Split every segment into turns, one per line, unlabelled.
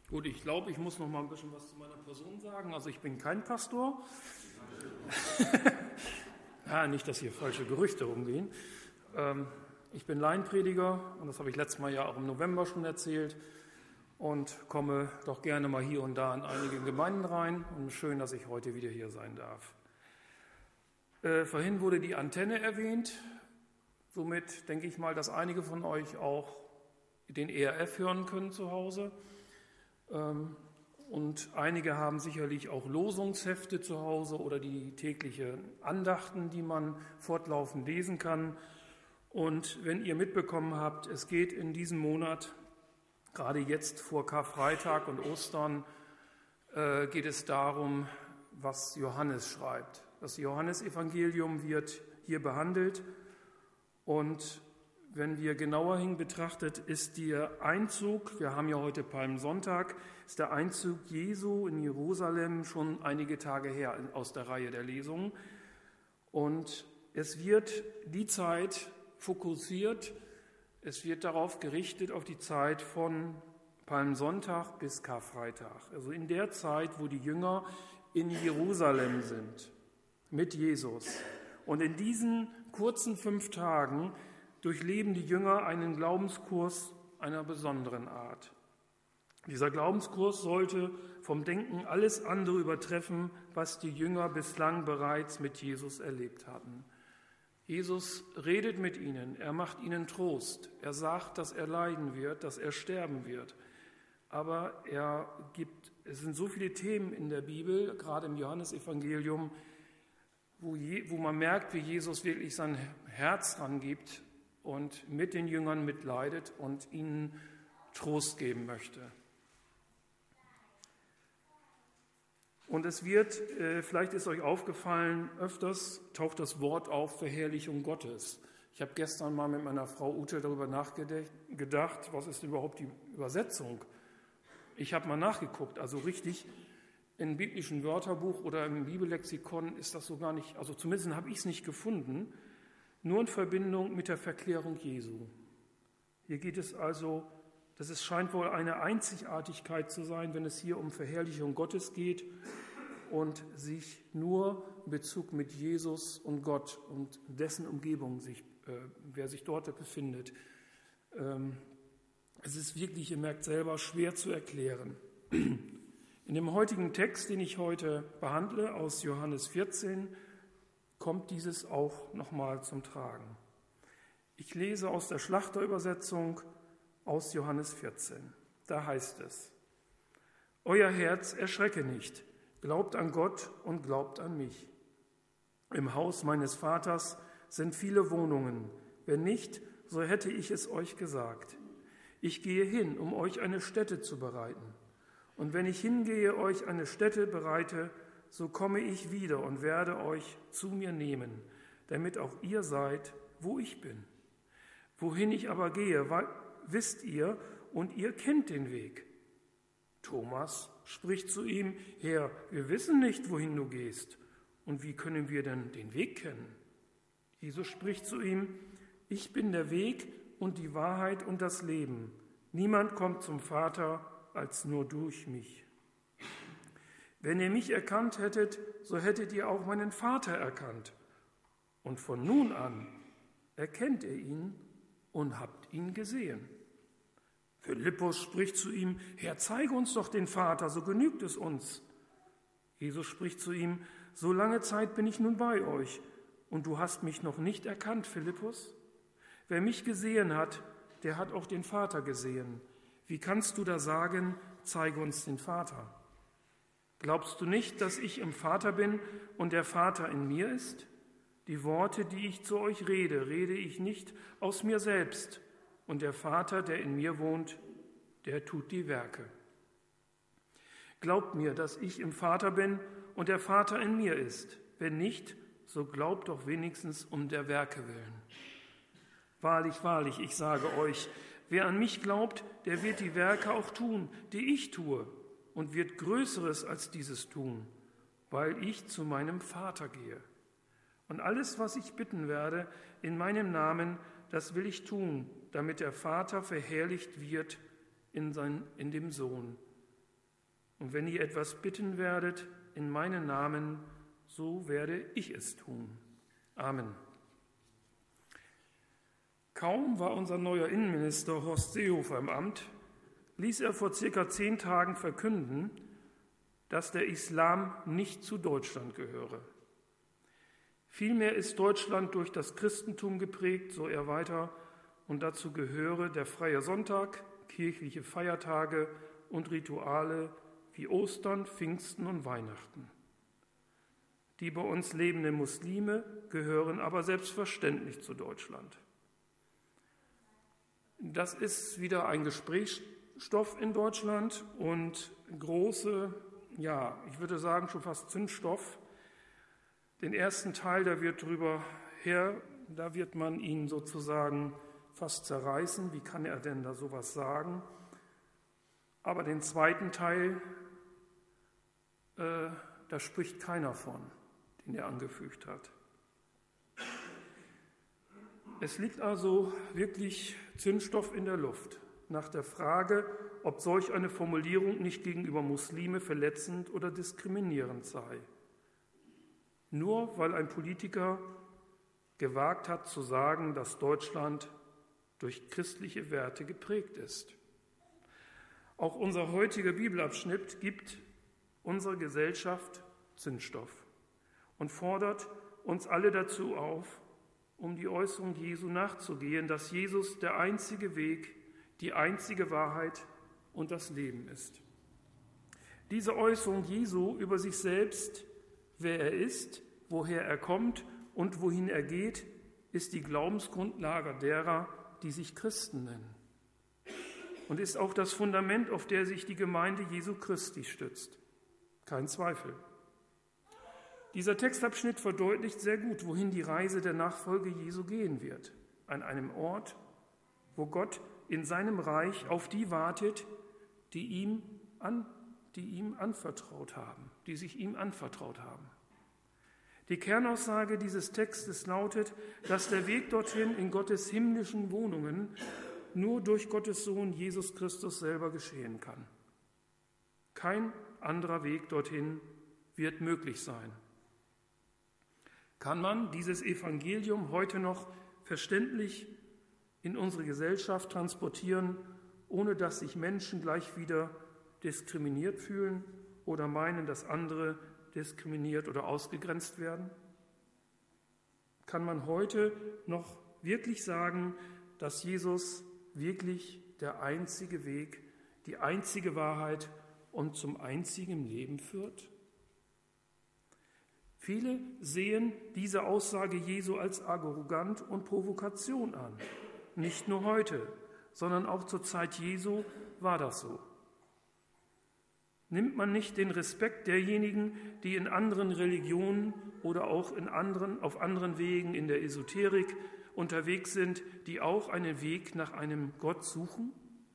Gut, ich glaube, ich muss noch mal ein bisschen was zu meiner Person sagen. Also ich bin kein Pastor. Ja, nicht, dass hier falsche Gerüchte rumgehen. Ich bin Laienprediger und das habe ich letztes Mal ja auch im November schon erzählt und komme doch gerne mal hier und da in einige Gemeinden rein. Und schön, dass ich heute wieder hier sein darf. Vorhin wurde die Antenne erwähnt. Somit denke ich mal, dass einige von euch auch den ERF hören können zu Hause. Und einige haben sicherlich auch Losungshefte zu Hause oder die täglichen Andachten, die man fortlaufend lesen kann. Und wenn ihr mitbekommen habt, es geht in diesem Monat, gerade jetzt vor Karfreitag und Ostern, geht es darum, was Johannes schreibt. Das Johannesevangelium wird hier behandelt und wenn wir genauer hin betrachtet, ist der Einzug, wir haben ja heute Palmsonntag, ist der Einzug Jesu in Jerusalem schon einige Tage her aus der Reihe der Lesungen. Und es wird die Zeit fokussiert, es wird darauf gerichtet, auf die Zeit von Palmsonntag bis Karfreitag. Also in der Zeit, wo die Jünger in Jerusalem sind, mit Jesus. Und in diesen kurzen 5 Tagen durchleben die Jünger einen Glaubenskurs einer besonderen Art. Dieser Glaubenskurs sollte vom Denken alles andere übertreffen, was die Jünger bislang bereits mit Jesus erlebt hatten. Jesus redet mit ihnen, er macht ihnen Trost, er sagt, dass er leiden wird, dass er sterben wird. Aber es sind so viele Themen in der Bibel, gerade im Johannesevangelium, wo man merkt, wie Jesus wirklich sein Herz rangibt und mit den Jüngern mitleidet und ihnen Trost geben möchte. Und es wird, vielleicht ist euch aufgefallen, öfters taucht das Wort auf Verherrlichung Gottes. Ich habe gestern mal mit meiner Frau Ute darüber nachgedacht, was ist überhaupt die Übersetzung? Ich habe mal nachgeguckt, also richtig im biblischen Wörterbuch oder im Bibellexikon ist das so gar nicht, also zumindest habe ich es nicht gefunden, nur in Verbindung mit der Verklärung Jesu. Hier geht es also, scheint wohl eine Einzigartigkeit zu sein, wenn es hier um Verherrlichung Gottes geht und sich nur in Bezug mit Jesus und Gott und dessen Umgebung, wer sich dort befindet. Es ist wirklich, ihr merkt selber, schwer zu erklären. In dem heutigen Text, den ich heute behandle, aus Johannes 14, kommt dieses auch nochmal zum Tragen. Ich lese aus der Schlachterübersetzung aus Johannes 14. Da heißt es: Euer Herz erschrecke nicht, glaubt an Gott und glaubt an mich. Im Haus meines Vaters sind viele Wohnungen, wenn nicht, so hätte ich es euch gesagt. Ich gehe hin, um euch eine Stätte zu bereiten. Und wenn ich hingehe, euch eine Stätte bereite, so komme ich wieder und werde euch zu mir nehmen, damit auch ihr seid, wo ich bin. Wohin ich aber gehe, wisst ihr und ihr kennt den Weg. Thomas spricht zu ihm: Herr, wir wissen nicht, wohin du gehst. Und wie können wir denn den Weg kennen? Jesus spricht zu ihm: Ich bin der Weg und die Wahrheit und das Leben. Niemand kommt zum Vater als nur durch mich. Wenn ihr mich erkannt hättet, so hättet ihr auch meinen Vater erkannt. Und von nun an erkennt ihr ihn und habt ihn gesehen. Philippus spricht zu ihm: Herr, zeige uns doch den Vater, so genügt es uns. Jesus spricht zu ihm: So lange Zeit bin ich nun bei euch, und du hast mich noch nicht erkannt, Philippus? Wer mich gesehen hat, der hat auch den Vater gesehen. Wie kannst du da sagen, zeige uns den Vater? Glaubst du nicht, dass ich im Vater bin und der Vater in mir ist? Die Worte, die ich zu euch rede, rede ich nicht aus mir selbst. Und der Vater, der in mir wohnt, der tut die Werke. Glaubt mir, dass ich im Vater bin und der Vater in mir ist. Wenn nicht, so glaubt doch wenigstens um der Werke willen. Wahrlich, wahrlich, ich sage euch, wer an mich glaubt, der wird die Werke auch tun, die ich tue, und wird Größeres als dieses tun, weil ich zu meinem Vater gehe. Und alles, was ich bitten werde in meinem Namen, das will ich tun, damit der Vater verherrlicht wird in dem Sohn. Und wenn ihr etwas bitten werdet in meinen Namen, so werde ich es tun. Amen. Kaum war unser neuer Innenminister Horst Seehofer im Amt, ließ er vor circa 10 Tagen verkünden, dass der Islam nicht zu Deutschland gehöre. Vielmehr ist Deutschland durch das Christentum geprägt, so er weiter, und dazu gehöre der freie Sonntag, kirchliche Feiertage und Rituale wie Ostern, Pfingsten und Weihnachten. Die bei uns lebenden Muslime gehören aber selbstverständlich zu Deutschland. Das ist wieder ein Gesprächsstoff in Deutschland und große, ich würde sagen schon fast Zündstoff. Den ersten Teil, da wird man ihn sozusagen fast zerreißen. Wie kann er denn da sowas sagen? Aber den zweiten Teil, da spricht keiner von, den er angefügt hat. Es liegt also wirklich Zündstoff in der Luft nach der Frage, ob solch eine Formulierung nicht gegenüber Muslime verletzend oder diskriminierend sei. Nur weil ein Politiker gewagt hat zu sagen, dass Deutschland durch christliche Werte geprägt ist. Auch unser heutiger Bibelabschnitt gibt unserer Gesellschaft Zündstoff und fordert uns alle dazu auf, um die Äußerung Jesu nachzugehen, dass Jesus der einzige Weg, die einzige Wahrheit und das Leben ist. Diese Äußerung Jesu über sich selbst, wer er ist, woher er kommt und wohin er geht, ist die Glaubensgrundlage derer, die sich Christen nennen. Und ist auch das Fundament, auf der sich die Gemeinde Jesu Christi stützt. Kein Zweifel. Dieser Textabschnitt verdeutlicht sehr gut, wohin die Reise der Nachfolge Jesu gehen wird. An einem Ort, wo Gott in seinem Reich auf die wartet, die ihm anvertraut haben, die sich ihm anvertraut haben. Die Kernaussage dieses Textes lautet, dass der Weg dorthin in Gottes himmlischen Wohnungen nur durch Gottes Sohn Jesus Christus selber geschehen kann. Kein anderer Weg dorthin wird möglich sein. Kann man dieses Evangelium heute noch verständlich in unsere Gesellschaft transportieren, ohne dass sich Menschen gleich wieder diskriminiert fühlen oder meinen, dass andere diskriminiert oder ausgegrenzt werden? Kann man heute noch wirklich sagen, dass Jesus wirklich der einzige Weg, die einzige Wahrheit und zum einzigen Leben führt? Viele sehen diese Aussage Jesu als arrogant und Provokation an. Nicht nur heute, sondern auch zur Zeit Jesu war das so. Nimmt man nicht den Respekt derjenigen, die in anderen Religionen oder auch auf anderen Wegen in der Esoterik unterwegs sind, die auch einen Weg nach einem Gott suchen?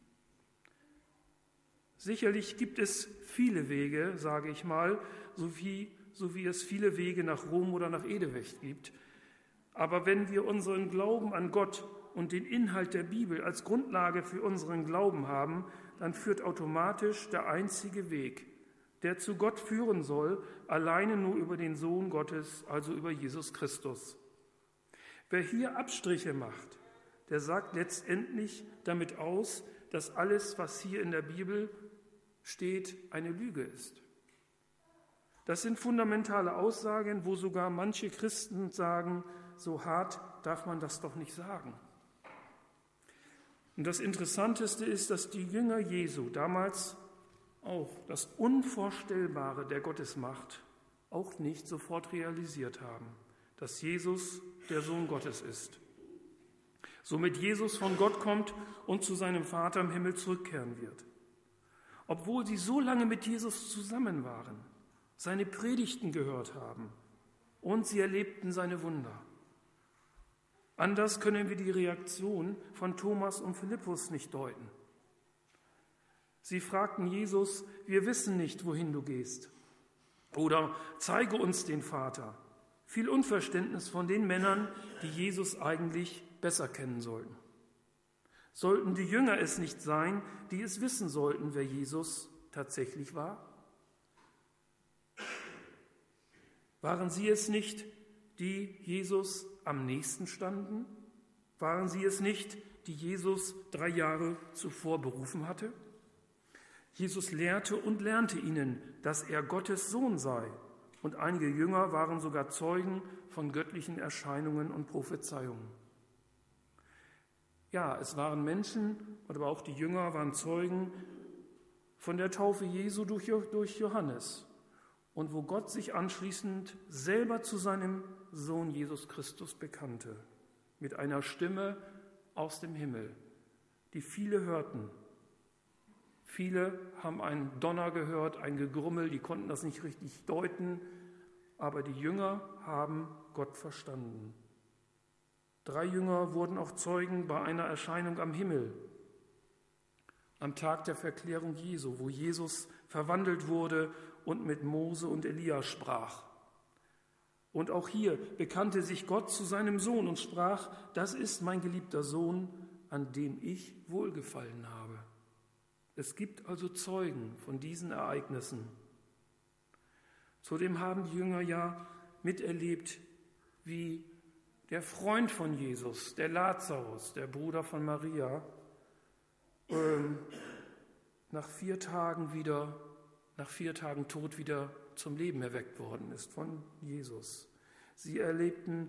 Sicherlich gibt es viele Wege, sage ich mal, so wie es viele Wege nach Rom oder nach Edewecht gibt. Aber wenn wir unseren Glauben an Gott und den Inhalt der Bibel als Grundlage für unseren Glauben haben, dann führt automatisch der einzige Weg, der zu Gott führen soll, alleine nur über den Sohn Gottes, also über Jesus Christus. Wer hier Abstriche macht, der sagt letztendlich damit aus, dass alles, was hier in der Bibel steht, eine Lüge ist. Das sind fundamentale Aussagen, wo sogar manche Christen sagen, so hart darf man das doch nicht sagen. Und das Interessanteste ist, dass die Jünger Jesu damals auch das Unvorstellbare der Gottesmacht auch nicht sofort realisiert haben, dass Jesus der Sohn Gottes ist. Somit Jesus von Gott kommt und zu seinem Vater im Himmel zurückkehren wird. Obwohl sie so lange mit Jesus zusammen waren, seine Predigten gehört haben und sie erlebten seine Wunder. Anders können wir die Reaktion von Thomas und Philippus nicht deuten. Sie fragten Jesus, wir wissen nicht, wohin du gehst. Oder zeige uns den Vater. Viel Unverständnis von den Männern, die Jesus eigentlich besser kennen sollten. Sollten die Jünger es nicht sein, die es wissen sollten, wer Jesus tatsächlich war? Waren sie es nicht, die Jesus am nächsten standen? Waren sie es nicht, die Jesus 3 Jahre zuvor berufen hatte? Jesus lehrte und lernte ihnen, dass er Gottes Sohn sei. Und einige Jünger waren sogar Zeugen von göttlichen Erscheinungen und Prophezeiungen. Ja, es waren Menschen, aber auch die Jünger waren Zeugen von der Taufe Jesu durch Johannes und wo Gott sich anschließend selber zu seinem Sohn Jesus Christus bekannte, mit einer Stimme aus dem Himmel, die viele hörten. Viele haben einen Donner gehört, ein Gegrummel, die konnten das nicht richtig deuten, aber die Jünger haben Gott verstanden. 3 Jünger wurden auch Zeugen bei einer Erscheinung am Himmel, am Tag der Verklärung Jesu, wo Jesus verwandelt wurde und mit Mose und Elia sprach. Und auch hier bekannte sich Gott zu seinem Sohn und sprach: Das ist mein geliebter Sohn, an dem ich wohlgefallen habe. Es gibt also Zeugen von diesen Ereignissen. Zudem haben die Jünger ja miterlebt, wie der Freund von Jesus, der Lazarus, der Bruder von Maria, nach 4 Tagen Tod wieder zum Leben erweckt worden ist von Jesus. Sie erlebten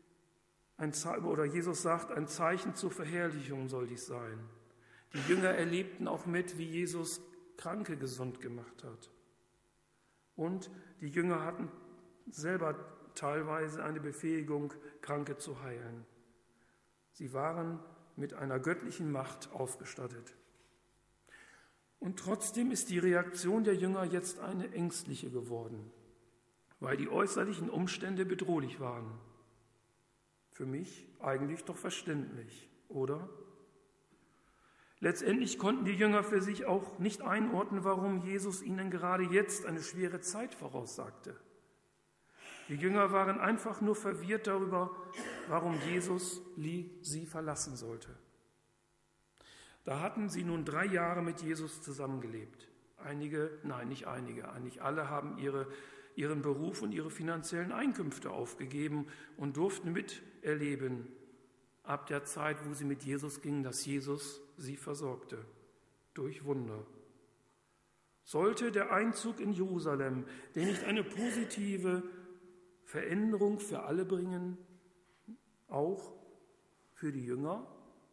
Jesus sagt, ein Zeichen zur Verherrlichung soll dies sein. Die Jünger erlebten auch mit, wie Jesus Kranke gesund gemacht hat. Und die Jünger hatten selber teilweise eine Befähigung, Kranke zu heilen. Sie waren mit einer göttlichen Macht ausgestattet. Und trotzdem ist die Reaktion der Jünger jetzt eine ängstliche geworden, weil die äußerlichen Umstände bedrohlich waren. Für mich eigentlich doch verständlich, oder? Letztendlich konnten die Jünger für sich auch nicht einordnen, warum Jesus ihnen gerade jetzt eine schwere Zeit voraussagte. Die Jünger waren einfach nur verwirrt darüber, warum Jesus sie verlassen sollte. Da hatten sie nun 3 Jahre mit Jesus zusammengelebt. Eigentlich alle haben ihren Beruf und ihre finanziellen Einkünfte aufgegeben und durften miterleben, ab der Zeit, wo sie mit Jesus gingen, dass Jesus sie versorgte, durch Wunder. Sollte der Einzug in Jerusalem denn nicht eine positive Veränderung für alle bringen, auch für die Jünger?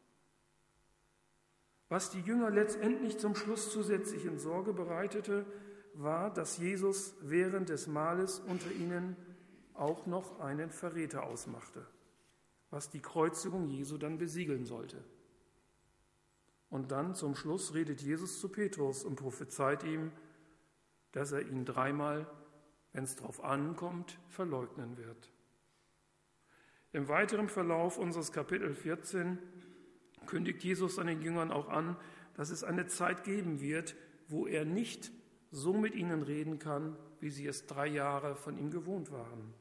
Was die Jünger letztendlich zum Schluss zusätzlich in Sorge bereitete, war, dass Jesus während des Mahles unter ihnen auch noch einen Verräter ausmachte, was die Kreuzigung Jesu dann besiegeln sollte. Und dann zum Schluss redet Jesus zu Petrus und prophezeit ihm, dass er ihn 3-mal, wenn es darauf ankommt, verleugnen wird. Im weiteren Verlauf unseres Kapitel 14 kündigt Jesus seinen Jüngern auch an, dass es eine Zeit geben wird, wo er nicht so mit ihnen reden kann, wie sie es 3 Jahre von ihm gewohnt waren.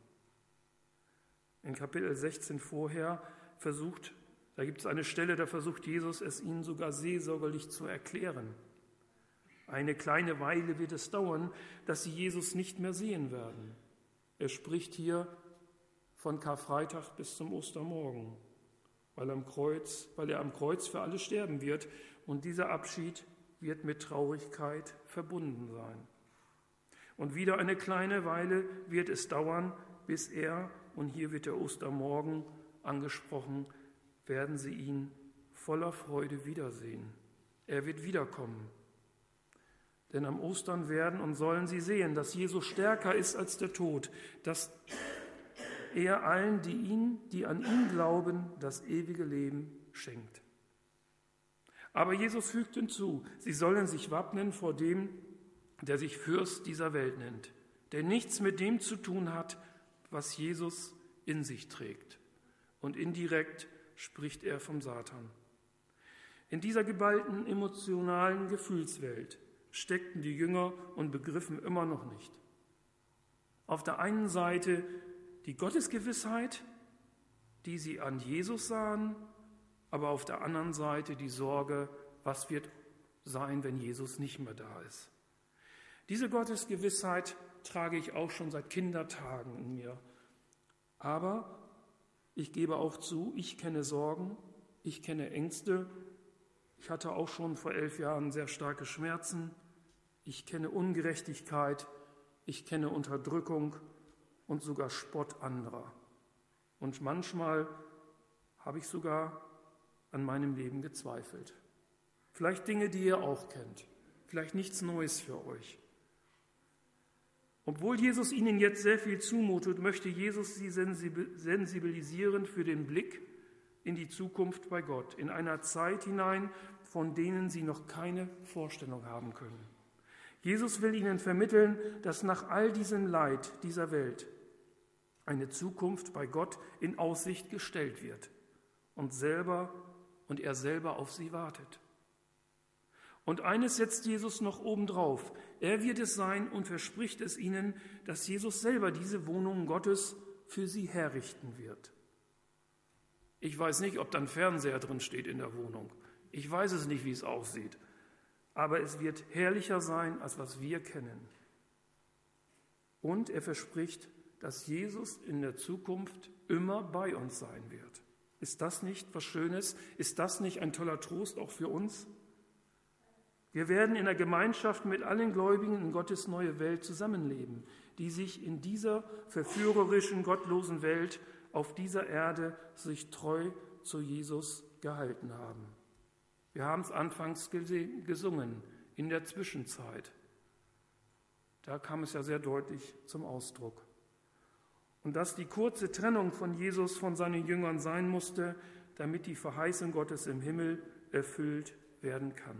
In Kapitel 16 vorher da gibt es eine Stelle, da versucht Jesus es ihnen sogar seelsorgerlich zu erklären. Eine kleine Weile wird es dauern, dass sie Jesus nicht mehr sehen werden. Er spricht hier von Karfreitag bis zum Ostermorgen, weil er am Kreuz für alle sterben wird, und dieser Abschied wird mit Traurigkeit verbunden sein. Und wieder eine kleine Weile wird es dauern, bis er, und hier wird der Ostermorgen angesprochen, werden sie ihn voller Freude wiedersehen. Er wird wiederkommen. Denn am Ostern werden und sollen sie sehen, dass Jesus stärker ist als der Tod, dass er allen, die an ihn glauben, das ewige Leben schenkt. Aber Jesus fügt hinzu, sie sollen sich wappnen vor dem, der sich Fürst dieser Welt nennt, der nichts mit dem zu tun hat, was Jesus in sich trägt. Und indirekt spricht er vom Satan. In dieser geballten emotionalen Gefühlswelt steckten die Jünger und begriffen immer noch nicht. Auf der einen Seite die Gottesgewissheit, die sie an Jesus sahen, aber auf der anderen Seite die Sorge, was wird sein, wenn Jesus nicht mehr da ist. Diese Gottesgewissheit trage ich auch schon seit Kindertagen in mir. Aber ich gebe auch zu, ich kenne Sorgen, ich kenne Ängste. Ich hatte auch schon vor 11 Jahren sehr starke Schmerzen. Ich kenne Ungerechtigkeit, ich kenne Unterdrückung und sogar Spott anderer. Und manchmal habe ich sogar an meinem Leben gezweifelt. Vielleicht Dinge, die ihr auch kennt. Vielleicht nichts Neues für euch. Obwohl Jesus ihnen jetzt sehr viel zumutet, möchte Jesus sie sensibilisieren für den Blick in die Zukunft bei Gott, in einer Zeit hinein, von denen sie noch keine Vorstellung haben können. Jesus will ihnen vermitteln, dass nach all diesem Leid dieser Welt eine Zukunft bei Gott in Aussicht gestellt wird und er selber auf sie wartet. Und eines setzt Jesus noch obendrauf. Er wird es sein und verspricht es ihnen, dass Jesus selber diese Wohnung Gottes für sie herrichten wird. Ich weiß nicht, ob da ein Fernseher drin steht in der Wohnung. Ich weiß es nicht, wie es aussieht. Aber es wird herrlicher sein, als was wir kennen. Und er verspricht, dass Jesus in der Zukunft immer bei uns sein wird. Ist das nicht was Schönes? Ist das nicht ein toller Trost auch für uns? Wir werden in der Gemeinschaft mit allen Gläubigen in Gottes neue Welt zusammenleben, die sich in dieser verführerischen, gottlosen Welt auf dieser Erde sich treu zu Jesus gehalten haben. Wir haben es anfangs gesungen, in der Zwischenzeit. Da kam es ja sehr deutlich zum Ausdruck. Und dass die kurze Trennung von Jesus von seinen Jüngern sein musste, damit die Verheißung Gottes im Himmel erfüllt werden kann.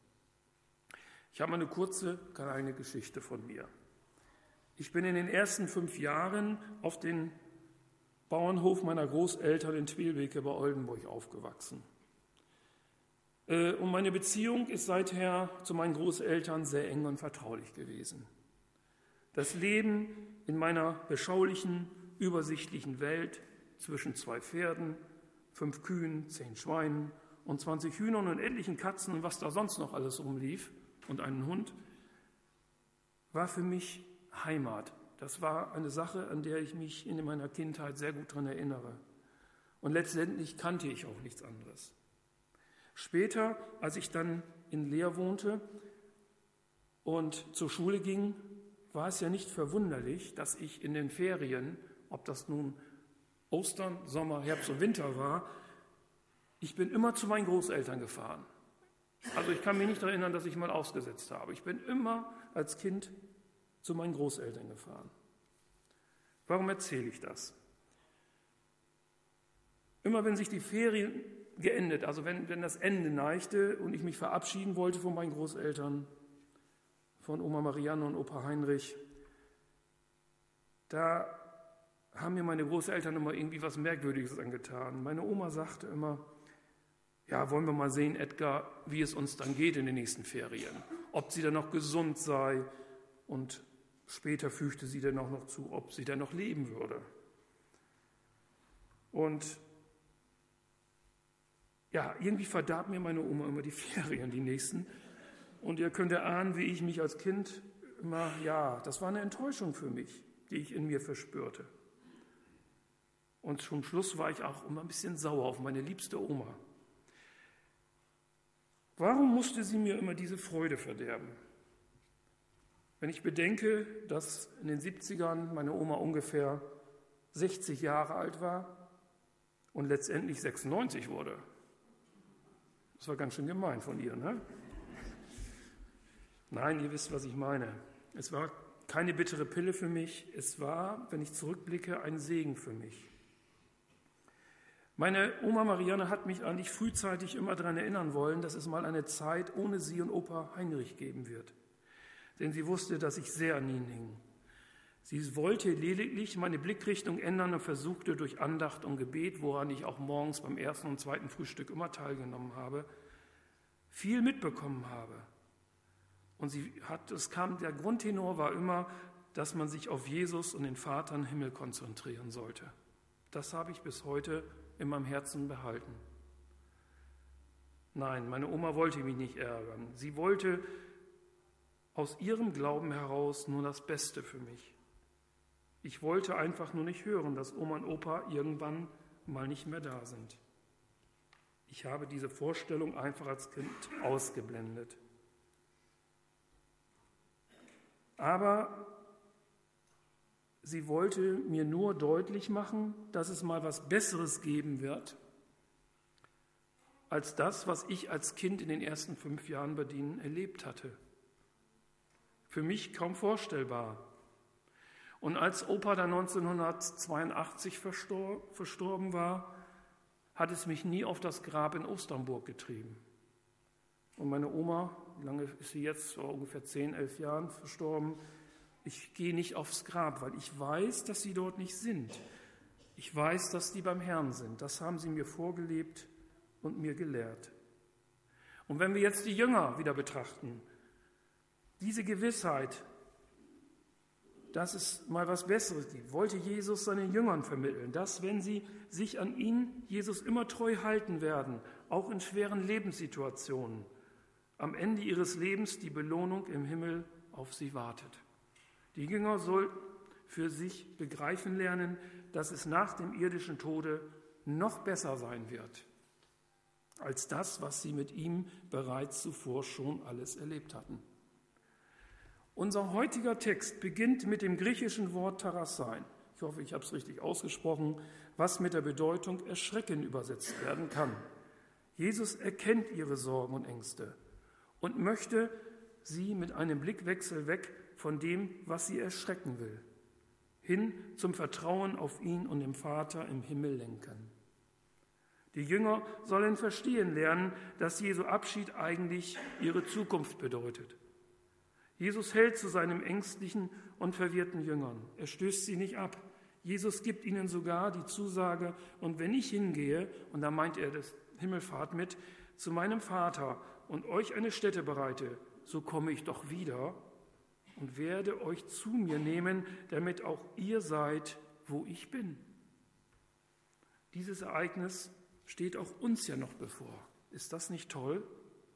Ich habe eine kurze kleine Geschichte von mir. Ich bin in den ersten 5 Jahren auf den Bauernhof meiner Großeltern in Twelbeke bei Oldenburg aufgewachsen. Und meine Beziehung ist seither zu meinen Großeltern sehr eng und vertraulich gewesen. Das Leben in meiner beschaulichen, übersichtlichen Welt zwischen 2 Pferden, 5 Kühen, 10 Schweinen und 20 Hühnern und etlichen Katzen und was da sonst noch alles rumlief und einen Hund, war für mich Heimat. Das war eine Sache, an der ich mich in meiner Kindheit sehr gut daran erinnere. Und letztendlich kannte ich auch nichts anderes. Später, als ich dann in Leer wohnte und zur Schule ging, war es ja nicht verwunderlich, dass ich in den Ferien, ob das nun Ostern, Sommer, Herbst und Winter war, ich bin immer zu meinen Großeltern gefahren. Also ich kann mich nicht erinnern, dass ich mal ausgesetzt habe. Ich bin immer als Kind zu meinen Großeltern gefahren. Warum erzähle ich das? Immer wenn sich die Ferien geendet, also wenn das Ende neigte und ich mich verabschieden wollte von meinen Großeltern, von Oma Marianne und Opa Heinrich, da haben mir meine Großeltern immer irgendwie was Merkwürdiges angetan. Meine Oma sagte immer, ja, wollen wir mal sehen, Edgar, wie es uns dann geht in den nächsten Ferien, ob sie dann noch gesund sei und später fügte sie dann auch noch zu, ob sie dann noch leben würde. Und ja, irgendwie verdarb mir meine Oma immer die Ferien, die nächsten. Und ihr könnt erahnen, wie ich mich als Kind immer, ja, das war eine Enttäuschung für mich, die ich in mir verspürte. Und zum Schluss war ich auch immer ein bisschen sauer auf meine liebste Oma. Warum musste sie mir immer diese Freude verderben? Wenn ich bedenke, dass in den 70ern meine Oma ungefähr 60 Jahre alt war und letztendlich 96 wurde. Das war ganz schön gemein von ihr, ne? Nein, ihr wisst, was ich meine. Es war keine bittere Pille für mich. Es war, wenn ich zurückblicke, ein Segen für mich. Meine Oma Marianne hat mich eigentlich frühzeitig immer daran erinnern wollen, dass es mal eine Zeit ohne sie und Opa Heinrich geben wird. Denn sie wusste, dass ich sehr an ihnen hing. Sie wollte lediglich meine Blickrichtung ändern und versuchte durch Andacht und Gebet, woran ich auch morgens beim ersten und zweiten Frühstück immer teilgenommen habe, viel mitbekommen habe. Und der Grundtenor war immer, dass man sich auf Jesus und den Vater im Himmel konzentrieren sollte. Das habe ich bis heute in meinem Herzen behalten. Nein, meine Oma wollte mich nicht ärgern. Sie wollte aus ihrem Glauben heraus nur das Beste für mich. Ich wollte einfach nur nicht hören, dass Oma und Opa irgendwann mal nicht mehr da sind. Ich habe diese Vorstellung einfach als Kind ausgeblendet. Aber sie wollte mir nur deutlich machen, dass es mal was Besseres geben wird, als das, was ich als Kind in den ersten 5 Jahren bei denen erlebt hatte. Für mich kaum vorstellbar. Und als Opa dann 1982 verstorben war, hat es mich nie auf das Grab in Osternburg getrieben. Und meine Oma, wie lange ist sie jetzt? Vor ungefähr 10, 11 Jahren verstorben. Ich gehe nicht aufs Grab, weil ich weiß, dass sie dort nicht sind. Ich weiß, dass die beim Herrn sind. Das haben sie mir vorgelebt und mir gelehrt. Und wenn wir jetzt die Jünger wieder betrachten, diese Gewissheit, dass es mal was Besseres gibt, wollte Jesus seinen Jüngern vermitteln, dass, wenn sie sich an ihn, Jesus, immer treu halten werden, auch in schweren Lebenssituationen, am Ende ihres Lebens die Belohnung im Himmel auf sie wartet. Die Jünger sollten für sich begreifen lernen, dass es nach dem irdischen Tode noch besser sein wird, als das, was sie mit ihm bereits zuvor schon alles erlebt hatten. Unser heutiger Text beginnt mit dem griechischen Wort Tarasein. Ich hoffe, ich habe es richtig ausgesprochen, was mit der Bedeutung Erschrecken übersetzt werden kann. Jesus erkennt ihre Sorgen und Ängste und möchte sie mit einem Blickwechsel weg von dem, was sie erschrecken will, hin zum Vertrauen auf ihn und den Vater im Himmel lenken. Die Jünger sollen verstehen lernen, dass Jesu Abschied eigentlich ihre Zukunft bedeutet. Jesus hält zu seinen ängstlichen und verwirrten Jüngern. Er stößt sie nicht ab. Jesus gibt ihnen sogar die Zusage, und wenn ich hingehe, und da meint er das Himmelfahrt mit, zu meinem Vater und euch eine Stätte bereite, so komme ich doch wieder und werde euch zu mir nehmen, damit auch ihr seid, wo ich bin. Dieses Ereignis steht auch uns ja noch bevor. Ist das nicht toll?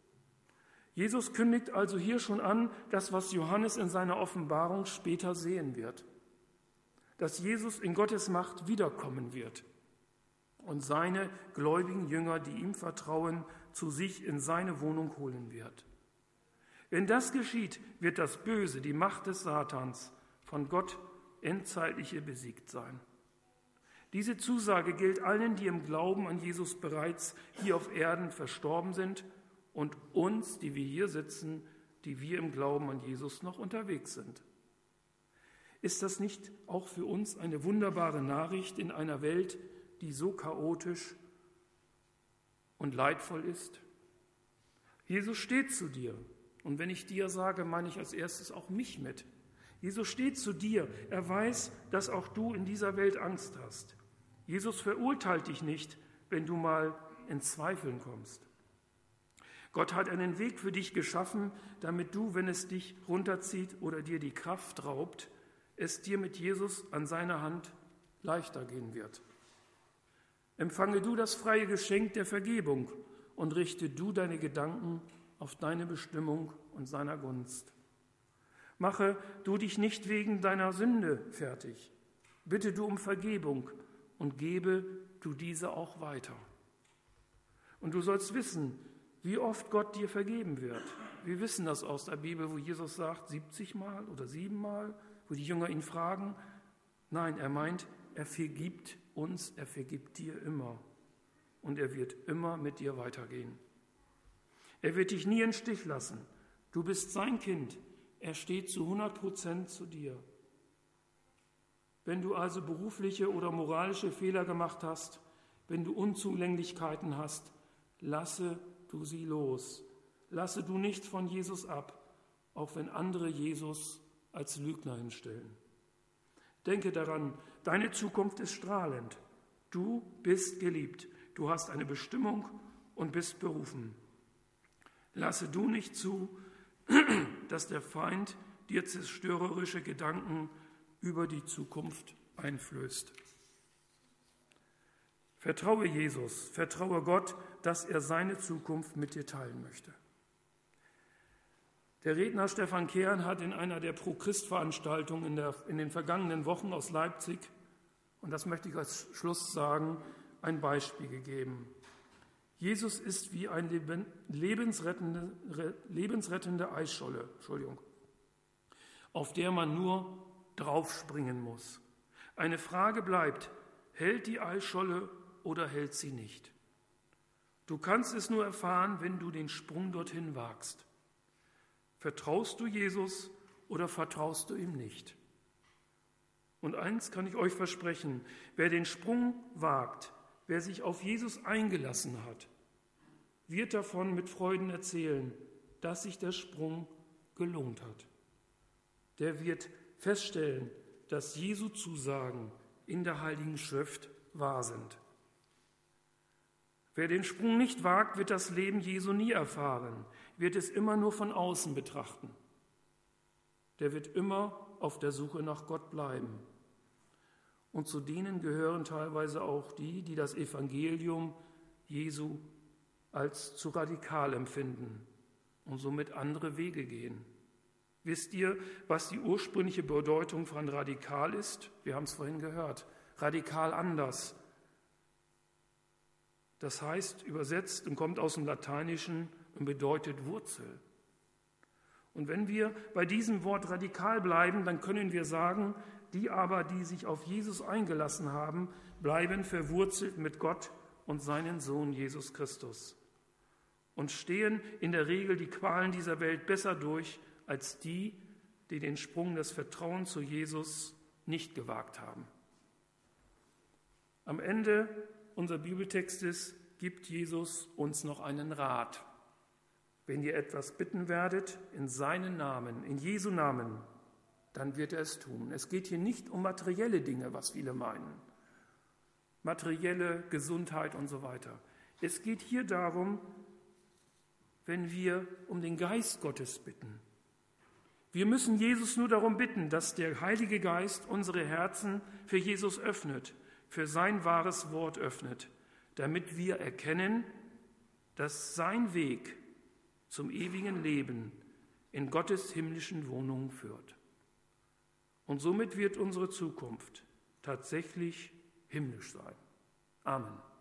Jesus kündigt also hier schon an, das, was Johannes in seiner Offenbarung später sehen wird. Dass Jesus in Gottes Macht wiederkommen wird und seine gläubigen Jünger, die ihm vertrauen, zu sich in seine Wohnung holen wird. Wenn das geschieht, wird das Böse, die Macht des Satans, von Gott endzeitliche besiegt sein. Diese Zusage gilt allen, die im Glauben an Jesus bereits hier auf Erden verstorben sind, und uns, die wir hier sitzen, die wir im Glauben an Jesus noch unterwegs sind. Ist das nicht auch für uns eine wunderbare Nachricht in einer Welt, die so chaotisch und leidvoll ist? Jesus steht zu dir. Und wenn ich dir sage, meine ich als erstes auch mich mit. Jesus steht zu dir. Er weiß, dass auch du in dieser Welt Angst hast. Jesus verurteilt dich nicht, wenn du mal in Zweifeln kommst. Gott hat einen Weg für dich geschaffen, damit du, wenn es dich runterzieht oder dir die Kraft raubt, es dir mit Jesus an seiner Hand leichter gehen wird. Empfange du das freie Geschenk der Vergebung und richte du deine Gedanken auf deine Bestimmung und seiner Gunst. Mache du dich nicht wegen deiner Sünde fertig. Bitte du um Vergebung und gebe du diese auch weiter. Und du sollst wissen, wie oft Gott dir vergeben wird. Wir wissen das aus der Bibel, wo Jesus sagt, 70 Mal oder 7 Mal, wo die Jünger ihn fragen. Nein, er meint, er vergibt uns, er vergibt dir immer. Und er wird immer mit dir weitergehen. Er wird dich nie im Stich lassen. Du bist sein Kind. Er steht zu 100% zu dir. Wenn du also berufliche oder moralische Fehler gemacht hast, wenn du Unzulänglichkeiten hast, lasse du sie los. Lasse du nicht von Jesus ab, auch wenn andere Jesus als Lügner hinstellen. Denke daran, deine Zukunft ist strahlend. Du bist geliebt. Du hast eine Bestimmung und bist berufen. Lasse du nicht zu, dass der Feind dir zerstörerische Gedanken über die Zukunft einflößt. Vertraue Jesus, vertraue Gott, dass er seine Zukunft mit dir teilen möchte. Der Redner Stefan Kern hat in einer der Pro-Christ-Veranstaltungen in den vergangenen Wochen aus Leipzig, und das möchte ich als Schluss sagen, ein Beispiel gegeben. Jesus ist wie eine lebensrettende Eisscholle, auf der man nur draufspringen muss. Eine Frage bleibt: Hält die Eisscholle oder hält sie nicht? Du kannst es nur erfahren, wenn du den Sprung dorthin wagst. Vertraust du Jesus oder vertraust du ihm nicht? Und eins kann ich euch versprechen: Wer den Sprung wagt, wer sich auf Jesus eingelassen hat, wird davon mit Freuden erzählen, dass sich der Sprung gelohnt hat. Der wird feststellen, dass Jesu Zusagen in der Heiligen Schrift wahr sind. Wer den Sprung nicht wagt, wird das Leben Jesu nie erfahren, wird es immer nur von außen betrachten. Der wird immer auf der Suche nach Gott bleiben. Und zu denen gehören teilweise auch die, die das Evangelium Jesu als zu radikal empfinden und somit andere Wege gehen. Wisst ihr, was die ursprüngliche Bedeutung von radikal ist? Wir haben es vorhin gehört. Radikal anders. Das heißt, übersetzt und kommt aus dem Lateinischen und bedeutet Wurzel. Und wenn wir bei diesem Wort radikal bleiben, dann können wir sagen, die aber, die sich auf Jesus eingelassen haben, bleiben verwurzelt mit Gott und seinen Sohn Jesus Christus und stehen in der Regel die Qualen dieser Welt besser durch als die, die den Sprung des Vertrauens zu Jesus nicht gewagt haben. Am Ende unseres Bibeltextes gibt Jesus uns noch einen Rat. Wenn ihr etwas bitten werdet in seinen Namen, in Jesu Namen, dann wird er es tun. Es geht hier nicht um materielle Dinge, was viele meinen. Materielle Gesundheit und so weiter. Es geht hier darum, wenn wir um den Geist Gottes bitten. Wir müssen Jesus nur darum bitten, dass der Heilige Geist unsere Herzen für Jesus öffnet, für sein wahres Wort öffnet, damit wir erkennen, dass sein Weg zum ewigen Leben in Gottes himmlischen Wohnungen führt. Und somit wird unsere Zukunft tatsächlich himmlisch sein. Amen.